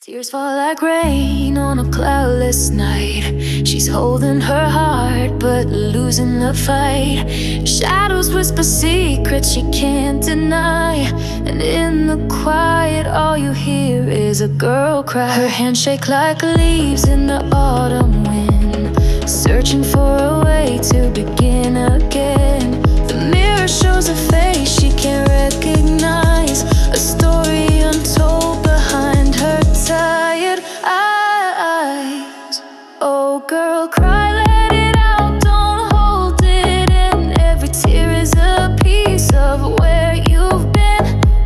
Tears fall like rain on a cloudless night. She's holding her heart but losing the fight. Shadows whisper secrets she can't deny, and in the quiet all you hear is a girl cry. Her hands shake like leaves in the autumn wind, searching for a way to begin